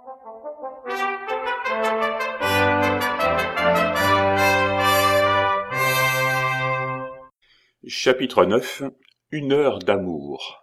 Chapitre 9. Une heure d'amour.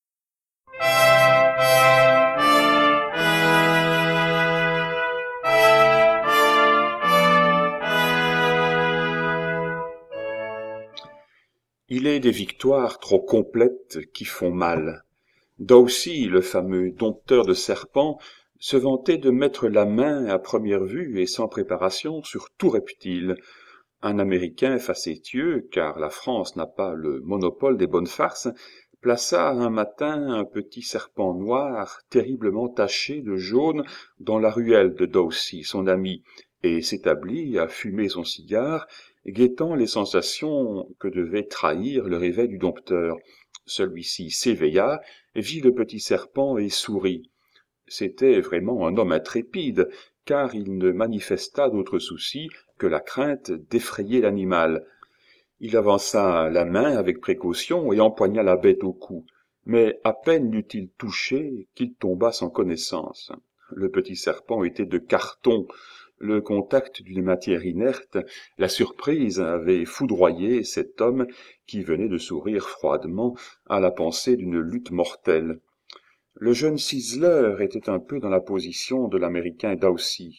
Il est des victoires trop complètes qui font mal. Dowsey, le fameux dompteur de serpents, se vantait de mettre la main à première vue et sans préparation sur tout reptile. Un Américain facétieux, car la France n'a pas le monopole des bonnes farces, plaça un matin un petit serpent noir, terriblement taché de jaune, dans la ruelle de Dowsey, son ami, et s'établit à fumer son cigare, guettant les sensations que devait trahir le réveil du dompteur. Celui-ci s'éveilla, vit le petit serpent et sourit. C'était vraiment un homme intrépide, car il ne manifesta d'autre souci que la crainte d'effrayer l'animal. Il avança la main avec précaution et empoigna la bête au cou, mais à peine l'eut-il touché qu'il tomba sans connaissance. Le petit serpent était de carton. Le contact d'une matière inerte, la surprise avait foudroyé cet homme qui venait de sourire froidement à la pensée d'une lutte mortelle. Le jeune ciseleur était un peu dans la position de l'Américain Dowsey.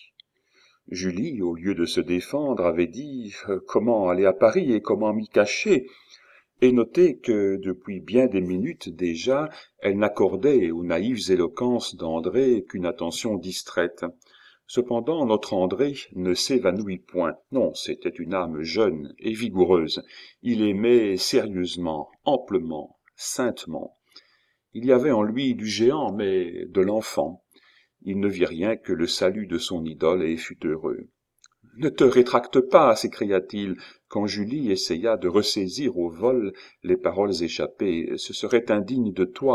Julie, au lieu de se défendre, avait dit comment aller à Paris et comment m'y cacher, et noté que depuis bien des minutes déjà, elle n'accordait aux naïves éloquences d'André qu'une attention distraite. Cependant, notre André ne s'évanouit point. Non, c'était une âme jeune et vigoureuse. Il aimait sérieusement, amplement, saintement. Il y avait en lui du géant, mais de l'enfant. Il ne vit rien que le salut de son idole et fut heureux. « Ne te rétracte pas !» s'écria-t-il, quand Julie essaya de ressaisir au vol les paroles échappées. « Ce serait indigne de toi !»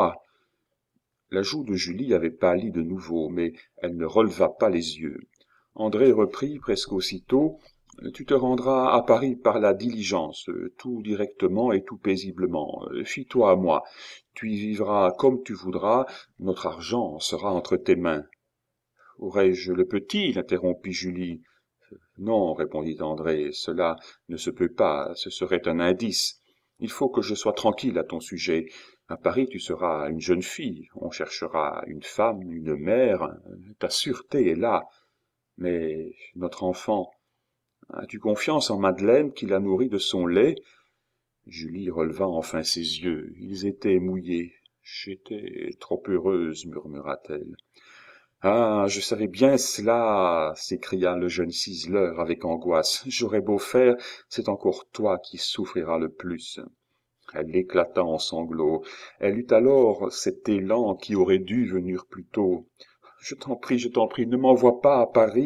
La joue de Julie avait pâli de nouveau, mais elle ne releva pas les yeux. André reprit presque aussitôt. « Tu te rendras à Paris par la diligence, tout directement et tout paisiblement. Fie-toi à moi. Tu y vivras comme tu voudras, notre argent sera entre tes mains. »« Aurais-je le petit ?» l'interrompit Julie. « Non, répondit André, cela ne se peut pas, ce serait un indice. Il faut que je sois tranquille à ton sujet. À Paris, tu seras une jeune fille, on cherchera une femme, une mère, ta sûreté est là. Mais notre enfant, as-tu confiance en Madeleine qui la nourrit de son lait ?» Julie releva enfin ses yeux, ils étaient mouillés. « J'étais trop heureuse, murmura-t-elle. »« Ah, je savais bien cela !» s'écria le jeune ciseleur avec angoisse. « J'aurais beau faire, c'est encore toi qui souffriras le plus. » Elle éclata en sanglots. Elle eut alors cet élan qui aurait dû venir plus tôt. « Je t'en prie, ne m'envoie pas à Paris !»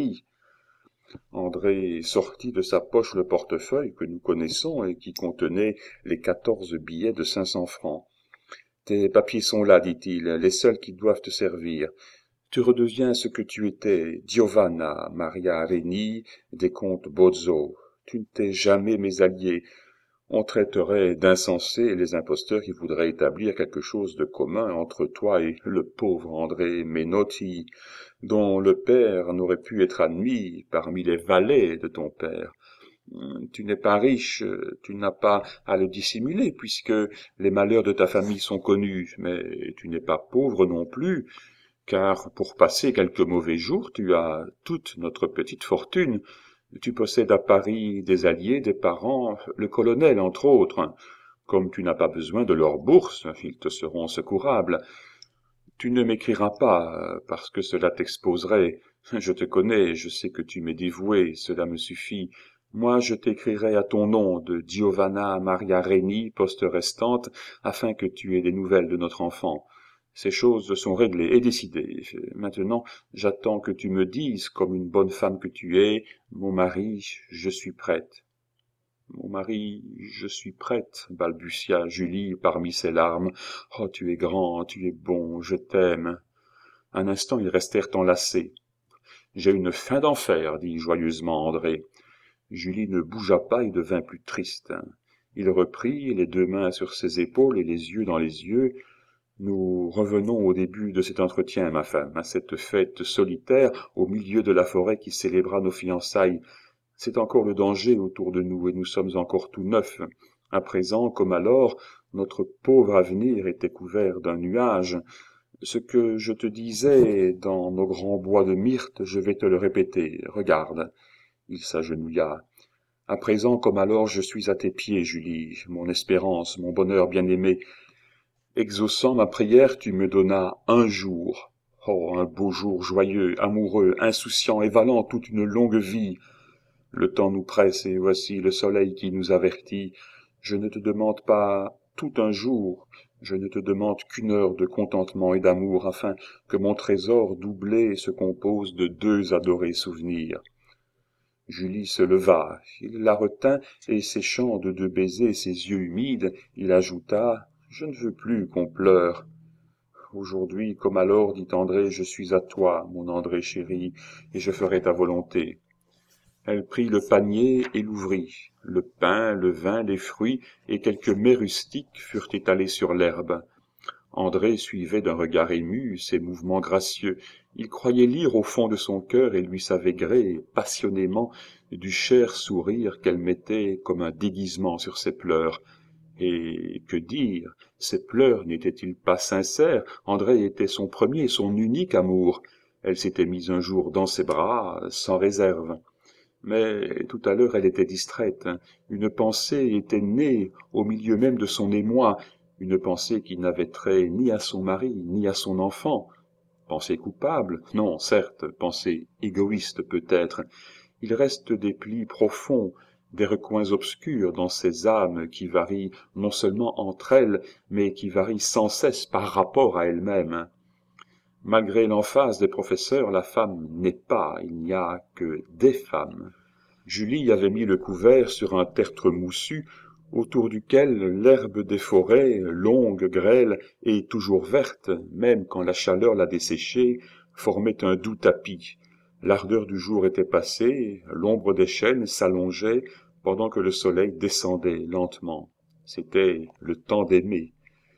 André sortit de sa poche le portefeuille que nous connaissons et qui contenait les 14 billets de 500 francs. « Tes papiers sont là, dit-il, les seuls qui doivent te servir. Tu redeviens ce que tu étais, Giovanna Maria Reni, des comtes Bozzo. Tu ne t'es jamais mésallié. On traiterait d'insensés les imposteurs qui voudraient établir quelque chose de commun entre toi et le pauvre André Menotti, dont le père n'aurait pu être admis parmi les valets de ton père. Tu n'es pas riche, tu n'as pas à le dissimuler, puisque les malheurs de ta famille sont connus, mais tu n'es pas pauvre non plus, car pour passer quelques mauvais jours, tu as toute notre petite fortune. Tu possèdes à Paris des alliés, des parents, le colonel entre autres. Comme tu n'as pas besoin de leur bourse, ils te seront secourables. Tu ne m'écriras pas, parce que cela t'exposerait. Je te connais, je sais que tu m'es dévoué, cela me suffit. Moi, je t'écrirai à ton nom de Giovanna Maria Reni, poste restante, afin que tu aies des nouvelles de notre enfant. Ces choses sont réglées et décidées. Maintenant, j'attends que tu me dises, comme une bonne femme que tu es, « Mon mari, je suis prête. » « Mon mari, je suis prête, » balbutia Julie parmi ses larmes. « Oh, tu es grand, tu es bon, je t'aime. » Un instant, ils restèrent enlacés. « J'ai une faim d'enfer, » dit joyeusement André. Julie ne bougea pas et devint plus triste. Il reprit, les deux mains sur ses épaules et les yeux dans les yeux. Nous revenons au début de cet entretien, ma femme, à cette fête solitaire au milieu de la forêt qui célébra nos fiançailles. C'est encore le danger autour de nous et nous sommes encore tout neufs. À présent, comme alors, notre pauvre avenir était couvert d'un nuage. Ce que je te disais dans nos grands bois de myrte, je vais te le répéter. Regarde. Il s'agenouilla. À présent, comme alors, je suis à tes pieds, Julie, mon espérance, mon bonheur bien-aimé. Exaucant ma prière, tu me donnas un jour. Oh, un beau jour joyeux, amoureux, insouciant et valant toute une longue vie. Le temps nous presse et voici le soleil qui nous avertit. Je ne te demande pas tout un jour, je ne te demande qu'une heure de contentement et d'amour, afin que mon trésor doublé se compose de 2 adorés souvenirs. Julie se leva, il la retint, et séchant de 2 baisers ses yeux humides, il ajouta « Je ne veux plus qu'on pleure. » Aujourd'hui, comme alors, dit André, je suis à toi, mon André chéri, et je ferai ta volonté. Elle prit le panier et l'ouvrit. Le pain, le vin, les fruits et quelques mets rustiques furent étalés sur l'herbe. André suivait d'un regard ému ces mouvements gracieux. Il croyait lire au fond de son cœur et lui savait gré, passionnément, du cher sourire qu'elle mettait comme un déguisement sur ses pleurs. Et que dire, ses pleurs n'étaient-ils pas sincères? André était son premier, son unique amour. Elle s'était mise un jour dans ses bras, sans réserve. Mais tout à l'heure elle était distraite. Une pensée était née au milieu même de son émoi, une pensée qui n'avait trait ni à son mari, ni à son enfant. Pensée coupable? Non, certes, pensée égoïste peut-être. Il reste des plis profonds, des recoins obscurs dans ces âmes qui varient non seulement entre elles, mais qui varient sans cesse par rapport à elles-mêmes. Malgré l'emphase des professeurs, la femme n'est pas, il n'y a que des femmes. Julie avait mis le couvert sur un tertre moussu, autour duquel l'herbe des forêts, longue, grêle et toujours verte, même quand la chaleur la desséchait, formait un doux tapis. L'ardeur du jour était passée, l'ombre des chênes s'allongeait pendant que le soleil descendait lentement. C'était le temps d'aimer.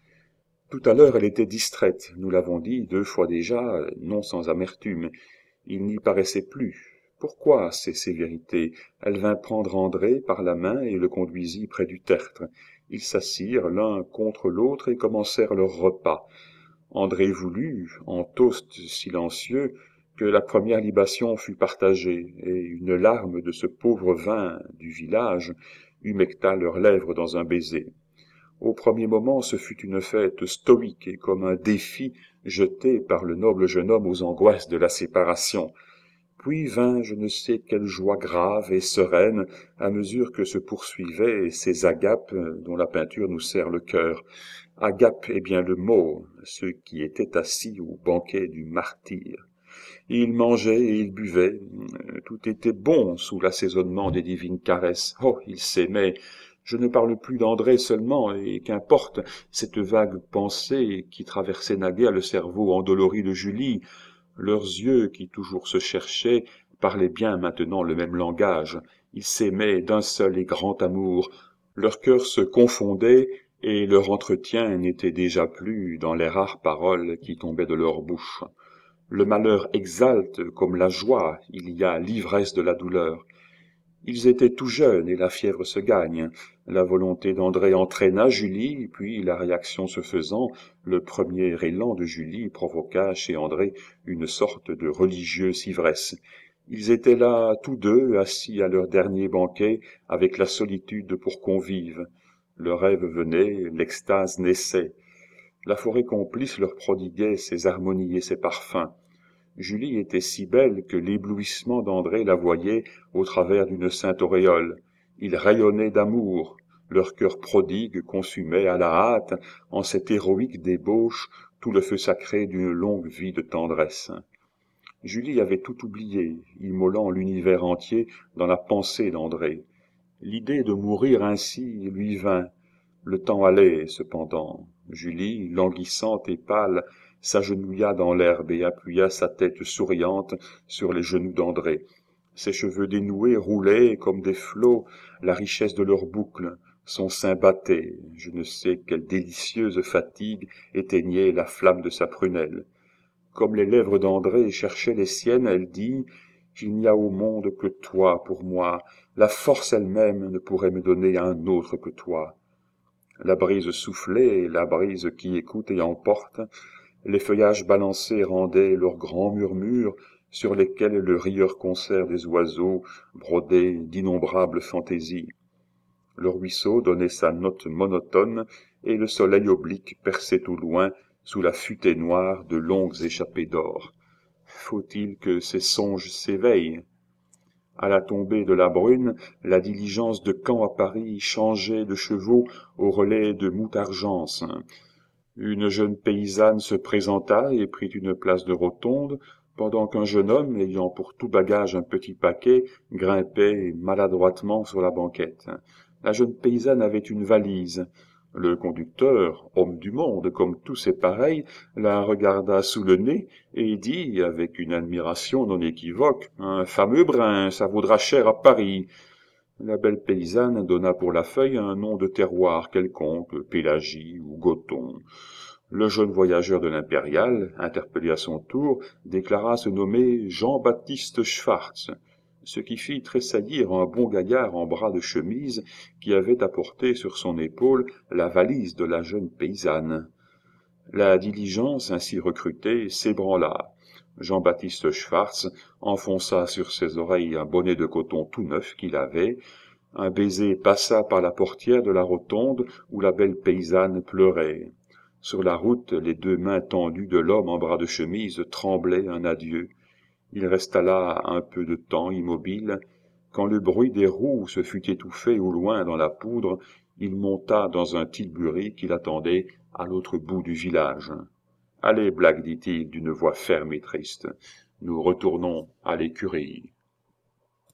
Tout à l'heure elle était distraite, nous l'avons dit 2 fois déjà, non sans amertume. Il n'y paraissait plus. Pourquoi ces sévérités? Elle vint prendre André par la main et le conduisit près du tertre. Ils s'assirent l'un contre l'autre et commencèrent leur repas. André voulut, en toast silencieux, que la première libation fût partagée, et une larme de ce pauvre vin du village humecta leurs lèvres dans un baiser. Au premier moment, ce fut une fête stoïque et comme un défi jeté par le noble jeune homme aux angoisses de la séparation. Puis vint je ne sais quelle joie grave et sereine à mesure que se poursuivaient ces agapes dont la peinture nous serre le cœur. Agape est bien le mot, ceux qui étaient assis au banquet du martyr. Ils mangeaient et ils buvaient, tout était bon sous l'assaisonnement des divines caresses. Oh, ils s'aimaient. Je ne parle plus d'André seulement, et qu'importe cette vague pensée qui traversait naguère le cerveau endolori de Julie. Leurs yeux, qui toujours se cherchaient, parlaient bien maintenant le même langage. Ils s'aimaient d'un seul et grand amour. Leurs cœurs se confondaient, et leur entretien n'était déjà plus dans les rares paroles qui tombaient de leur bouche. Le malheur exalte comme la joie, il y a l'ivresse de la douleur. Ils étaient tout jeunes et la fièvre se gagne. La volonté d'André entraîna Julie, puis la réaction se faisant, le premier élan de Julie provoqua chez André une sorte de religieuse ivresse. Ils étaient là tous deux, assis à leur dernier banquet, avec la solitude pour convive. Le rêve venait, l'extase naissait. La forêt complice leur prodiguait ses harmonies et ses parfums. Julie était si belle que l'éblouissement d'André la voyait au travers d'une sainte auréole. Ils rayonnaient d'amour. Leur cœur prodigue consumait à la hâte, en cette héroïque débauche, tout le feu sacré d'une longue vie de tendresse. Julie avait tout oublié, immolant l'univers entier dans la pensée d'André. L'idée de mourir ainsi lui vint. Le temps allait, cependant. Julie, languissante et pâle, s'agenouilla dans l'herbe et appuya sa tête souriante sur les genoux d'André. Ses cheveux dénoués roulaient comme des flots la richesse de leurs boucles. Son sein battait, je ne sais quelle délicieuse fatigue éteignait la flamme de sa prunelle. Comme les lèvres d'André cherchaient les siennes, elle dit « Il n'y a au monde que toi pour moi, la force elle-même ne pourrait me donner un autre que toi. » La brise soufflait, la brise qui écoute et emporte, les feuillages balancés rendaient leurs grands murmures, sur lesquels le rieur concert des oiseaux brodait d'innombrables fantaisies. Le ruisseau donnait sa note monotone, et le soleil oblique perçait au loin, sous la futaie noire, de longues échappées d'or. Faut-il que ces songes s'éveillent? À la tombée de la brune, la diligence de Caen à Paris changeait de chevaux au relais de Moutargence. Une jeune paysanne se présenta et prit une place de rotonde, pendant qu'un jeune homme, ayant pour tout bagage un petit paquet, grimpait maladroitement sur la banquette. La jeune paysanne avait une valise. Le conducteur, homme du monde comme tous ses pareils, la regarda sous le nez et dit, avec une admiration non équivoque, « Un fameux brin, ça vaudra cher à Paris. » La belle paysanne donna pour la feuille un nom de terroir quelconque, Pélagie ou Goton. Le jeune voyageur de l'Impériale, interpellé à son tour, déclara se nommer Jean-Baptiste Schwartz, ce qui fit tressaillir un bon gaillard en bras de chemise qui avait apporté sur son épaule la valise de la jeune paysanne. La diligence ainsi recrutée s'ébranla. Jean-Baptiste Schwartz enfonça sur ses oreilles un bonnet de coton tout neuf qu'il avait. Un baiser passa par la portière de la rotonde où la belle paysanne pleurait. Sur la route, les deux mains tendues de l'homme en bras de chemise tremblaient un adieu. Il resta là un peu de temps immobile. Quand le bruit des roues se fut étouffé au loin dans la poudre, il monta dans un tilbury qui l'attendait à l'autre bout du village. « Allez, Black, dit-il d'une voix ferme et triste, nous retournons à l'écurie. »